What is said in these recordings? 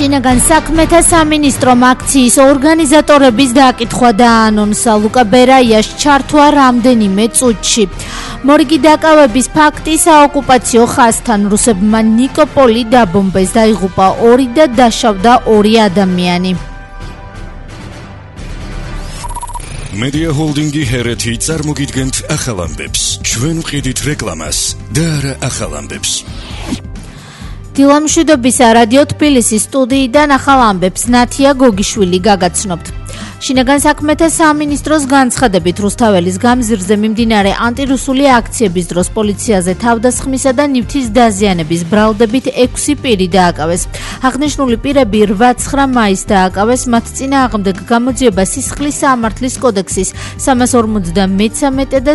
შინაგან საქმეთა სამინისტრომ აქციის ორგანიზატორების დააკითხვა დაანონსა ლუკა ბერაიას ჩართვა რამდენიმე წუთში. მორიგი დაკავების ფაქტი საოკუპაციო ხაზთან რუსებმა ნიკოპოლი დაბომბეს, დაიღუპა 2 და დაშავდა 2 ადამიანი. Media Holdingi Hereti წარმოგიდგენთ ახალ ამბებს. ჩვენ ვყიდით რეკლამას და არა ახალ ამბებს. დილამშვიდობისა რადიო თბილისის სტუდიიდან ახალ ამბებს ნათია გოგიშვილი გაგაცნობთ. შინაგან საქმეთა სამინისტროს განცხადებით რუსთაველის გამზირზე მიმდინარე ანტირუსული აქციების დროს პოლიციაზე თავდასხმისა და ნივთის დაზიანების ბრალდებით 6 პირი დააკავეს. აღნიშნული პირები 8-9 მაისს დააკავეს, მათ წინააღმდეგ გამოძიება სისხლის სამართლის კოდექსის 353 და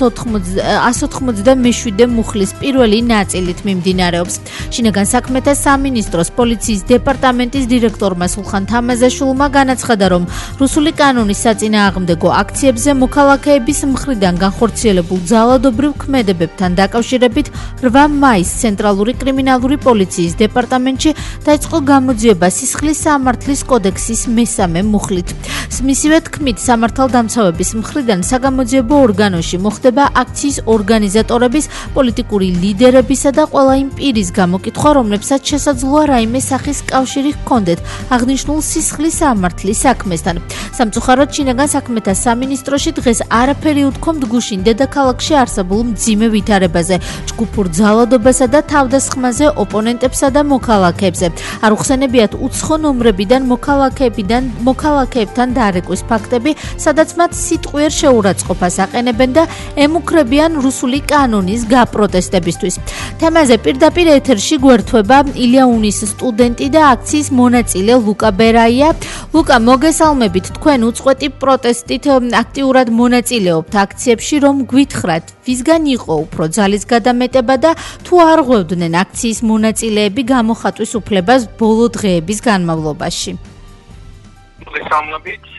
187 მუხლის პირველი ნაწილით მიმდინარეობს. შინაგან საქმეთა სამინისტროს პოლიციის დეპარტამენტის დირექტორმა სულხან თამაზაშვილმა განაცხადა, რომ რუსული კანონის საწინააღმდეგო აქციებზე მოქალაქეების მხრიდან განხორციელებულ ძალადობრივ ქმედებებთან დაკავშირებით 8 მაისს ცენტრალური კრიმინალური პოლიციის დეპარტამენტში დაიწყო გამოძიება სისხლის სამართლის კოდექსის 3 მუხლით. მისივე თქმით, სამართალდამცავების მხრიდან საგამოძიებო ორგანოში მოხდება აქციის ორგანიზატორების, პოლიტიკური ლიდერებისა და ყველა იმ პირის გამოკითხვა, რომლებსაც შესაძლოა რაიმე სახის კავშირი ჰქონდეთ აღნიშნულ სისხლის სამართლის საქმესთან. სამწუხაროდ შინაგან საქმეთა სამინისტროში დღეს არაფერი უთქვამთ გუშინ დედაქალაქში არსებულ მძიმე ვითარებაზე, ჯგუფურ ძალადობასა და თავდასხმაზე ოპონენტებსა და მოქალაქეებზე. არ უხსენებიათ უცხო ნომრებიდან მოქალაქეებთან დარეკვის ფაქტები, სადაც მათ სიტყვიერ შეურაცხყოფას აყენებენ და ემუქრებიან რუსული კანონის გაპროტესტებისთვის. თემაზე პირდაპირ ეთერში გვერდება ილიაუნის სტუდენტი და აქციის მონაწილე ლუკა ბერაია. ლუკა, მოგესალმებით. თქვენ უწყვეტი პროტესტით აქტიურად მონაწილეობთ აქციებში, რომ გვითხრათ, ვისგან იყო უფრო ძალის გადამეტება და თუ არ ღვევდნენ აქციის მონაწილეები გამოხატვის უფლებას ბოლო დღეების განმავლობაში? მოგესალმებით.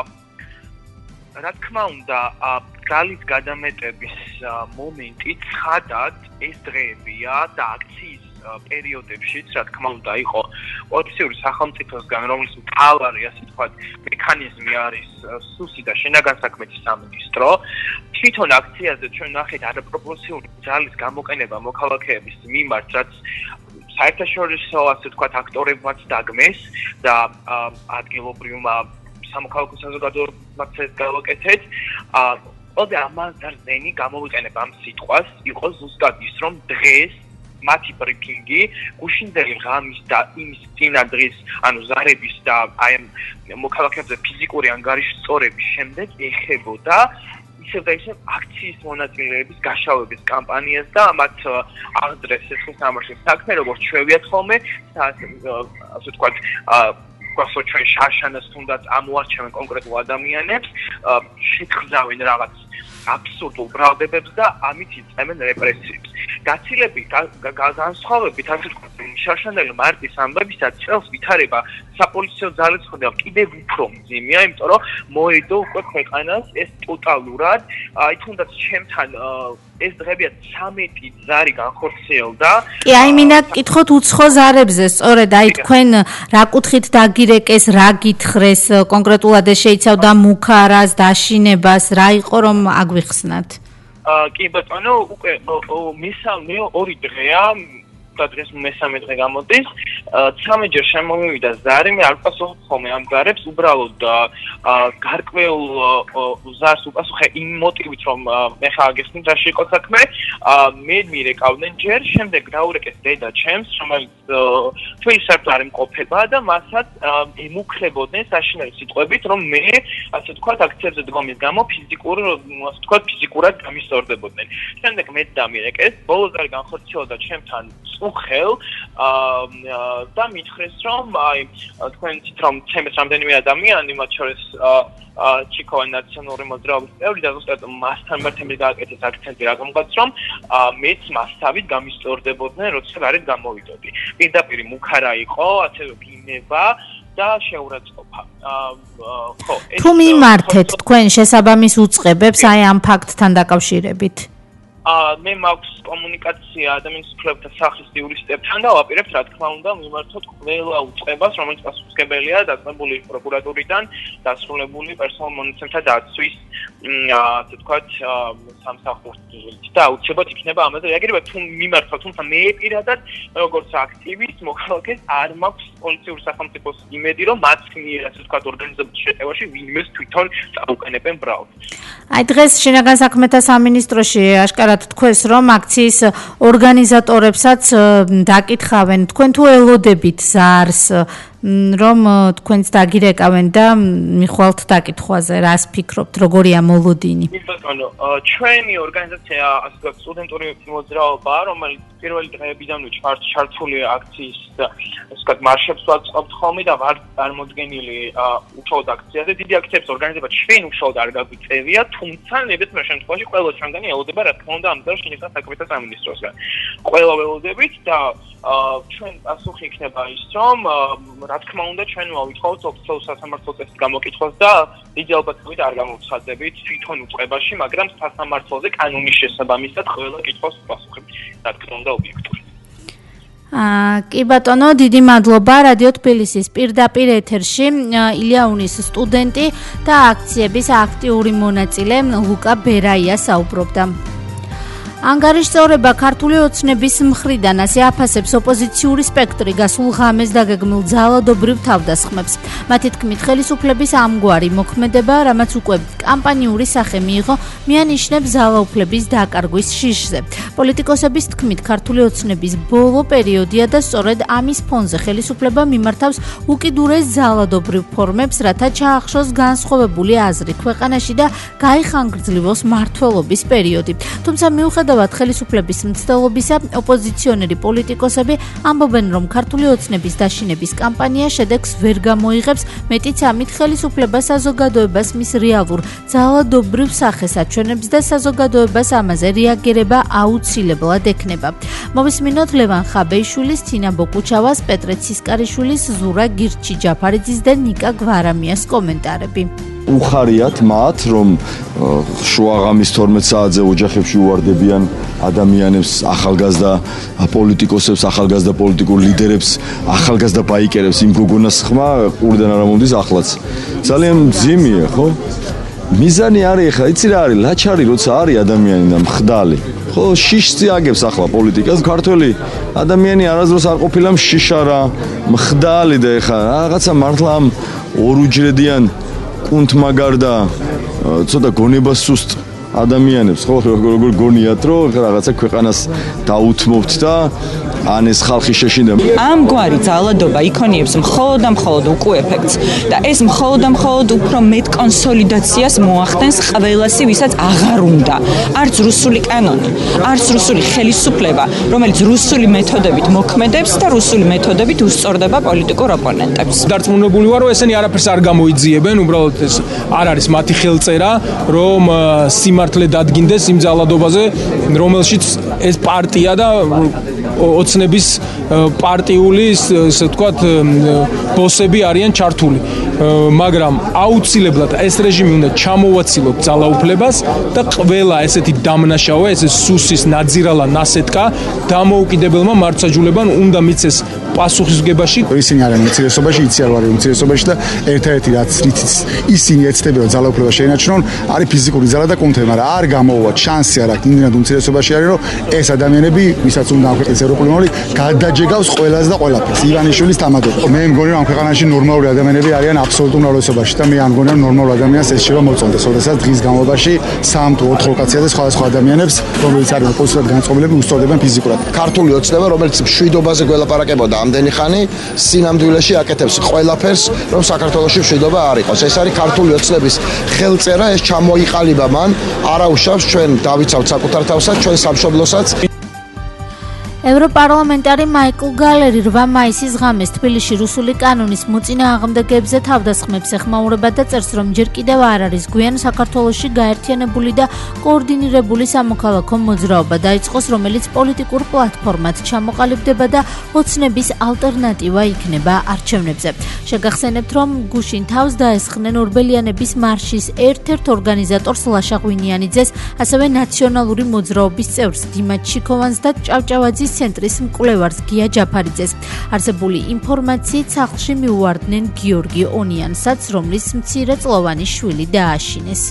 რა თქმა უნდა, ძალის გადამეტების მომენტი ცხადად ეს დღეებია და აქციის პერიოდებშიც, რა თქმა უნდა, იყო პოლიციური სახელმწიფოსგან, რომლის მთავარი, ასე ვთქვათ, მექანიზმი არის სუსი და შინაგან საქმეთა სამინისტრო. თვითონ აქციაზე ჩვენ ნახეთ არაპროპორციული ძალის გამოყენება მოქალაქეების მიმართ, რაც საერთაშორისო, ასე ვთქვათ, აქტორებმაც დაგმეს და ადგილობრივმა სამოქალაქო საზოგადოებამ გავაკეთეთ. ოდე ამაზარზენი გამოვიყენებ ამ სიტყვას, იყო ზუსტად ის, რომ დღეს მათი ბრიფინგი გუშინდელი ღამის და იმის წინა დღის, ანუ ზარების და აი ამ მოქალაქეებზე ფიზიკური ანგარიშის სწორების შემდეგ ეხებოდა ისევ და ისევ აქციის მონაწილეების გაშავების კამპანიას და მათ აღძრეს სისხლის სამართლის საქმე, როგორც ჩვევიათ ხოლმე, ასე ვთქვათ, გასულ ჩვენ შარშანას თუნდაც ამოარჩევენ კონკრეტულ ადამიანებს, შეთქმავენ რაღაც აბსურდულ ბრალდებებს და ამით იწყებენ რეპრესიებს. გაცილებით, განსხვავებით, ასე ვთქვათ, შარშანელი მარტის ამბებისაც წელს ვითარება საპოლიციო ძალის ხდება კიდევ უფრო მძიმეა, იმიტომ რომ მოედო უკვე ქვეყანას ეს ტოტალურად, აი თუნდაც ჩემთან ეს დღეებია 13 ზარი განხორციელდა. კი, აი მინდა გკითხოთ უცხო ზარებზე, სწორედ აი თქვენ რა კუთხით დაგირეკეს, რა გითხრეს, კონკრეტულად ეს შეიცავდა მუქარას, დაშინებას, რა იყო რომ აგვიხსნათ? კი ბატონო, უკვე მესამე 2 დღეა და დღეს მესამე დღე გამოდის. 13 ჯერ შემოვიდა ზარი, მე არ ვპასუხობ ხოლმე ამ ზარებს, უბრალოდ გარკვეულ ზარს უპასუხე იმ მოტივით, რომ მე ხა აგეხსნით რა იყო საქმე. მე მირეკავდნენ ჯერ, შემდეგ დაურეკეს დედა ჩემს, რომელიც თბილისში არ იმყოფება და მასაც ემუქრებოდნენ საშინელი სიტყვებით, რომ მე, ასე ვთქვათ, აქციებზე დგომის გამო ფიზიკურად გამისწორდებოდნენ. შემდეგ მე დამირეკეს, ბოლო ზარი განხორციელდა ჩემთან უხელ და მითხრეს, რომ აი თქვენ ცით რომ ჩემს რამდენიმე ადამიანი, მათ შორის ჩიქოვან ნაციონალური მოძრაობის წევრი და ზუსტად მასთან მართემი გააკეთეს აქცენტი რაღაცაც, რომ მეც მასთავით გამისწორდებოდნენ, როცა გარეთ გამოვიდოდი. პირდაპირ მუქარა იყო, ასევე ბინება და შეურაცხყოფა. ხო, თუ მიმართეთ თქვენ შესაბამის უწყებებს აი ამ ფაქტთან დაკავშირებით? მე მაქვს კომუნიკაცია ადამიანის უფლებათა სახლის იურისტებთან და ვაპირებთ რა თქმა უნდა მიმართოთ ყველა უწყებას რომელიც პასუხისმგებელია დაწყებული პროკურატურიდან დასრულებული პერსონალ მონაცემთა დაცვის ასე ვთქვათ სამსახურით და აუცილებლად იქნება ამაზე რეაგირება თუ მიმართოთ თუმცა მე პირადად როგორც აქტივისტ მოქალაქეს არ მაქვს პოლიციური სახელმწიფოს იმედი რომ მათ მიერ ასე ვთქვათ ორგანიზებულ შეტევაში ვინმეს თვითონ წაუყენებენ ბრალს. აი დღეს შინაგან საქმეთა სამინისტროში აშკარად თქვეს რომ აქციის ორგანიზატორებსაც დაკითხავენ თქვენ თუ ელოდებით ზარს რომ თქვენც დაგირეკავენ და მიხვალთ დაკითხვაზე რას ფიქრობთ როგორია მოლოდინი? ბატონო ჩვენი ორგანიზაცია ასე ვთქვათ სტუდენტური მოძრაობა რომელიც პირველი დღეებიდანვე ჩართული აქციის ასე ვთქვათ მარშებს ვაწყობთ ხოლმე და ვარ წარმოდგენილი უშუალოდ აქციაზე დიდი აქციების ორგანიზება ჩვენ უშუალოდ არ გაგვიწევია თუმცა ნებისმიერ შემთხვევაში ყველა ჩვენგანი ელოდება რა თქმა უნდა ამიტომ შინაგან საქმეთა სამინისტროსგან ყველა ველოდებით და ჩვენ პასუხი იქნება ის რომ რა თქმა უნდა ჩვენ მოვითხოვთ ოფიციალურ სასამართლო წესის გამოკითხვას და დიდი ალბათობით არ გამოვცხადებით თვითონ უწყებაში მაგრამ სასამართლოზე კანონის შესაბამისად ყველა კითხვას პასუხები რა თქმა უნდა ობიექტური. კი ბატონო, დიდი მადლობა რადიო თბილისის პირდაპირ ეთერში ილიაუნის სტუდენტი და აქციების აქტიური მონაწილე ლუკა ბერაია საუბრობდა. ანგარიშწორება ქართული ოცნების მხრიდან ასე აფასებს ოპოზიციური სპექტრი გასულ ღამეს დაგეგმილ ძალადობრივ თავდასხმებს. მათი თქმით, ხელისუფლების ამგვარი მოქმედება, რამაც უკვე კამპანიური სახე მიიღო, მიანიშნებს ძალაუფლების დაკარგვის შიშზე. პოლიტიკოსების თქმით, ქართული ოცნების ბოლო პერიოდია და სწორედ ამის ფონზე ხელისუფლება მიმართავს უკიდურეს ძალადობრივ ფორმებს, რათა ჩაახშოს განსხვავებული აზრი ქვეყანაში და გაიხანგრძლივოს მმართველობის პერიოდი. თუმცა მიუხედავად ხელისუფლების მცდელობისა, ოპოზიციონერი პოლიტიკოსები ამბობენ, რომ ქართული ოცნების დაშინების კამპანია შედეგს ვერ გამოიღებს, მეტიც ამით ხელისუფლება საზოგადოებას მის რეალურ ძალადობრივ სახეს აჩვენებს და საზოგადოებას ამაზე რეაგირება აუცილებლად ექნება. მოვისმინოთ ლევან ხაბეიშვილის, თინა ბოკუჩავას, პეტრე ცისკარიშვილის, ზურა გირჩი-ჯაფარიძის და ნიკა გვარამიას კომენტარები. უხარიათ მათ, რომ შუაღამის 12 საათზე ოჯახებში უვარდებიან ადამიანებს, ახალგაზრდა პოლიტიკოსებს, ახალგაზრდა პოლიტიკურ ლიდერებს, ახალგაზრდა ბაიკერებს, იმ გოგონას ხმა ყურიდან არ მომდის ახლაც. ძალიან მძიმეა, ხო? მიზანი არის ხა, იცი რა არის, ლაჩარი როცა არის ადამიანი და მხდალი. ხო, შიშზე აგებს ახლა პოლიტიკას, ქართველი ადამიანი არასდროს არ ყოფილა შიშარა, მხდალი და ხა რაღაცა მართლა ამ ორუჯრედიან კუნთმაგარ და ცოტა გონება სუსტ ადამიანებს ხო როგორ გონიათ რომ რაღაცა ქვეყანას დაუთმობთ და ან ეს ხალხი შეშინდა. ამგვარი ძალადობა იქონიებს მხოლოდ უკუ ეფექტს და ეს მხოლოდ უფრო მეტ კონსოლიდაციას მოახდენს ყველასი, ვისაც აღარ უნდა. არც რუსული კანონი, არც რუსული ხელისუფლება, რომელიც რუსული მეთოდებით მოქმედებს და რუსული მეთოდებით უსწორდება პოლიტიკურ ოპონენტებს. დარწმუნებული ვარ, რომ ესენი არაფერს არ გამოიძიებენ, უბრალოდ ეს არ არის მათი ხელწერა, რომ სიმართლე დადგინდეს იმ ძალადობაზე, რომელშიც ეს პარტია და ოცნების პარტიული, ესე ვთქვათ, ბოსები არიან ჩართული. მაგრამ აუცილებლად ეს რეჟიმი უნდა ჩამოვაცილოთ ძალაუფლებას და ყველა ესეთი დამნაშავე, ეს სუსის ნაძირალა ნასეტკა დამოუკიდებელმა მართლმსაჯულებამ უნდა მიცეს პასუხისმგებაში. ისინი არიან უმცირესობაში, იცი არ არის უმცირესობაში და ერთ-ერთი რაც ისინი ეცდებიან რომ ძალაუფლება შეინარჩუნონ, არის ფიზიკური ძალა და კუნთები, მაგრამ არ გამოუვათ შანსი არ აქვს იმდენად უმცირესობაში არის რომ ეს ადამიანები, ვისაც უნდა ამ ქვეყნის ევროპული მომავალი, გადაჯეგავს ყველას და ყველაფერს. ივანიშვილის თამადობა. მე მგონი რომ ამ ქვეყანაში ნორმალური ადამიანები არიან აბსოლუტურ უმრავლესობაში და მე არ მგონი რომ ნორმალურ ადამიანს ეს შეიძლება მოწონდეს. როდესაც დღის განმავლობაში 3 თუ 4 ლოკაციაზე სხვადასხვა ადამიანებს, რომელიც არიან პოლიტიკურად განწყობილები, უსწორდებენ ფიზიკურად. ქართული ოცნება, რომელიც მშვიდობაზე გველაპარაკებოდა ამდენი ხანი, სინამდვილეში აკეთებს ყველაფერს, რომ საქართველოში მშვიდობა არ იყოს. ეს არის ქართული ოცნების ხელწერა, ეს ჩამოიყალიბა მან, არაუშავს ჩვენ დავიცავთ საკუთარ თავსაც, ჩვენ სამშობლოსაც. ევროპარლამენტარი მაიკლ გალერი 8 მაისის ღამეს თბილისში რუსული კანონის მოწინააღმდეგეებზე თავდასხმებს ეხმაურება და წერს, რომ ჯერ კიდევ არ არის გვიან საქართველოში გაერთიანებული და კოორდინირებული სამოქალაქო მოძრაობა დაიწყოს, რომელიც პოლიტიკურ პლატფორმად ჩამოყალიბდება და ოცნების ალტერნატივა იქნება არჩევნებზე. შეგახსენებთ, რომ გუშინ თავს დაესხნენ ორბელიანების მარშის ერთ-ერთ ორგანიზატორს ლაშა ღვინიანიძეს, ასევე ნაციონალური მოძრაობის წევრს დიმიტრი ჩიქოვანს და ჭავჭავაძის ცენტრის მკვლევარს გია ჯაფარიძეს. არსებული ინფორმაციით სახლში მიუვარდნენ გიორგი ონიანსაც, რომლის მცირეწლოვანი შვილი დააშინეს.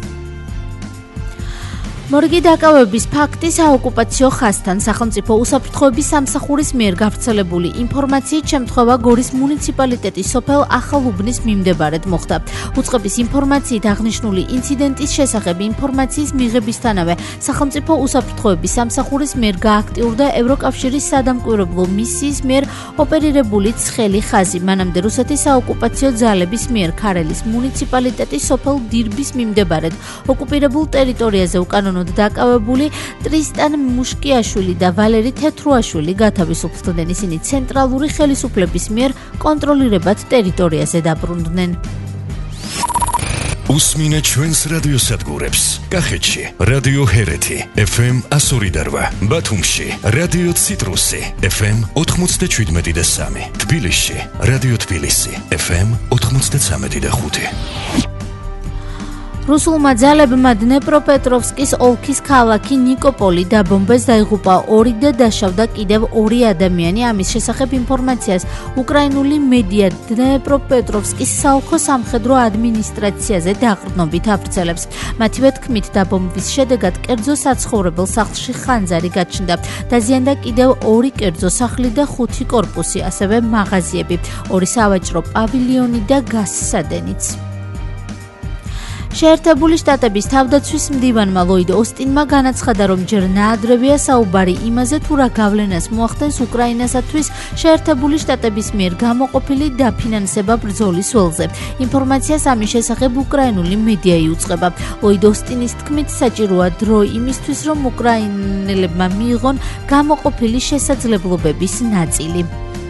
მორგი დაკავების ფაქტი საოკუპაციო ხაზთან სახელმწიფო უსაფრთხოების სამსახურის მიერ გავრცელებული ინფორმაციით შემთხვევა გორის მუნიციპალიტეტის სოფელ ახალუბნის მიმდებარედ მოხდა. უწყების ინფორმაციით აღნიშნული ინციდენტის შესახებ ინფორმაციის მიღებისთანავე სახელმწიფო უსაფრთხოების სამსახურის მიერ გააქტიურდა ევროკავშირის სადამკვირვებლო მისიის მიერ ოპერირებული ცხელი ხაზი. მანამდე რუსეთის საოკუპაციო ძალების მიერ ქარელის მუნიციპალიტეტის სოფელ დირბის მიმდებარედ ოკუპირებულ ტერიტორიაზე უკანონო დაკავებული ტრისტან მუშკიაშვილი და ვალერი თეთრუაშვილი გათავისუფლდნენ. ისინი ცენტრალური ხელისუფლების მიერ კონტროლირებად ტერიტორიაზე დაბრუნდნენ. უსმინეთ ჩვენს რადიოსადგურებს. კახეთში რადიო ჰერეთი FM 102.8, ბათუმში რადიო ციტრუსი FM 97.3, თბილისში რადიო თბილისი FM 93.5. რუსულმა ძალებმა დნეპროპეტროვსკის ოლქის ქალაქი ნიკოპოლი დაბომბეს, დაიღუპა 2 და დაშავდა კიდევ 2 ადამიანი. ამის შესახებ ინფორმაციას უკრაინული მედია დნეპროპეტროვსკის საოლქო სამხედრო ადმინისტრაციაზე დაყრდნობით ავრცელებს. მათივე თქმით, დაბომბვის შედეგად კერძო საცხოვრებელ სახლში ხანძარი გაჩნდა. დაზიანდა კიდევ 2 კერძო სახლი და 5 კორპუსი, ასევე მაღაზიები, 2 სავაჭრო პავილიონი და გაზსადენიც. შეერთებული შტატების თავდაცვის მდივანმა ლოიდ ოსტინმა განაცხადა, რომ ჯერ ნაადრევია საუბარი იმაზე, თუ რა გავლენას მოახდენს უკრაინასათვის შეერთებული შტატების მიერ გამოყოფილი დაფინანსება ბრძოლის ველზე. ინფორმაციას ამის შესახებ უკრაინული მედია იუწყება. ლოიდ ოსტინის თქმით, საჭიროა დრო იმისთვის, რომ უკრაინელებმა მიიღონ გამოყოფილი შესაძლებლობების ნაწილი.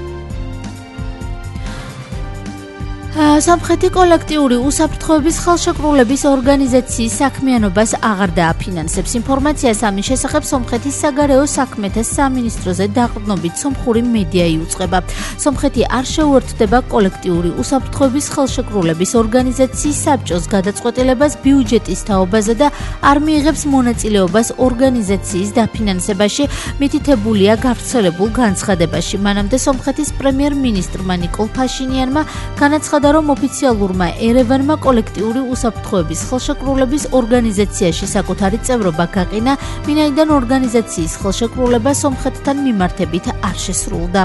სამხრეთი კოლექტიური უსაფრთხოების ხელშეკრულების ორგანიზაციის საქმიანობას აღარ დააფინანსებს. ინფორმაციას ამის შესახებ სომხეთის საგარეო საქმეთა სამინისტროზე დაყრდნობით სომხური მედია იუწყება. სომხეთი არ შეუერთდება კოლექტიური უსაფრთხოების ხელშეკრულების ორგანიზაციის საბჭოს გადაწყვეტილებას ბიუჯეტის თაობაზე და არ მიიღებს მონაწილეობას ორგანიზაციის დაფინანსებაში, მითითებულია გავრცელებულ განცხადებაში. მანამდე სომხეთის პრემიერ-მინისტრმა ნიკოლ ფაშინიანმა განაცხადა, რომ ოფიციალურმა ერევანმა კოლექტიური უსაფრთხოების ხელშეკრულების ორგანიზაციაში საკუთარი წევრობა გაყინა, ვინაიდან ორგანიზაციის ხელშეკრულება სომხეთთან მიმართებით არ შესრულდა.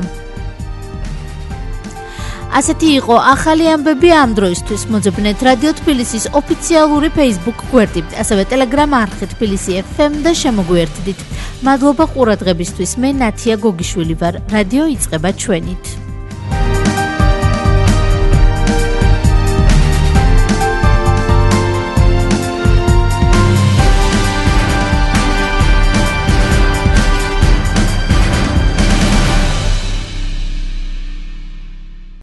ასეთი იყო ახალი ამბები ამ დროისთვის. მოძებნეთ რადიო თბილისის ოფიციალური Facebook გვერდი, ასევე Telegram არხი თბილისი FM და შემოგვიერთდით. მადლობა ყურადღებისთვის. მე ნათია გოგიშვილი ვარ. რადიო იწყება ჩვენით.